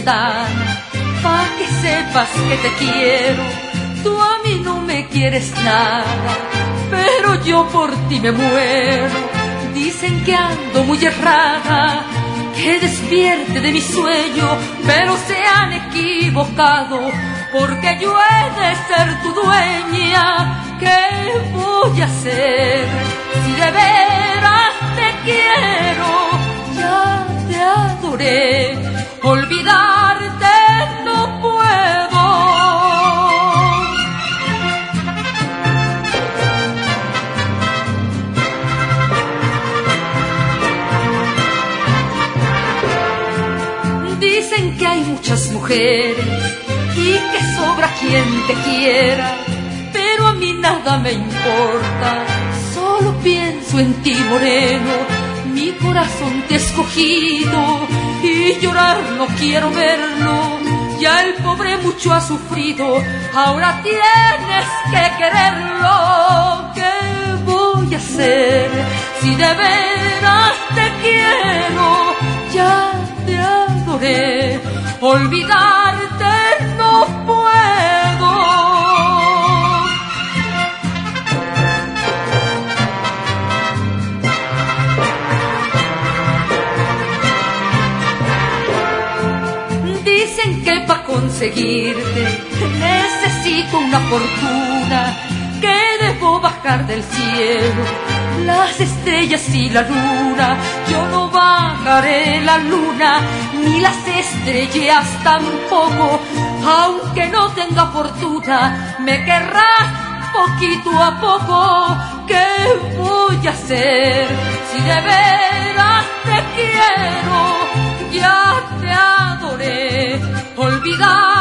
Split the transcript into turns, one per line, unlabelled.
ventana, pa' que sepas que te quiero. Tú a mí no me quieres nada, pero yo por ti me muero. Dicen que ando muy errada, que despierte de mi sueño, pero se han equivocado, porque yo he de ser tu dueña. ¿Qué voy a hacer si de veras te quiero? Ya te adoré, olvidarte no puedo. Dicen que hay muchas mujeres y que sobra quien te quiera, pero a mí nada me importa, solo pienso en ti, moreno. Mi corazón te ha escogido y llorar no quiero verlo. Ya el pobre mucho ha sufrido, ahora tienes que quererlo. ¿Qué voy a hacer si de veras te quiero? Ya te adoré, olvidarte no puedo. Dicen que para conseguirte necesito una fortuna, que debo bajar del cielo las estrellas y la luna. Yo no bajaré la luna ni las estrellas tampoco, aunque no tenga fortuna, me querrás poquito a poco. ¿Qué voy a hacer si de veras te quiero? Ya te adoré, olvidar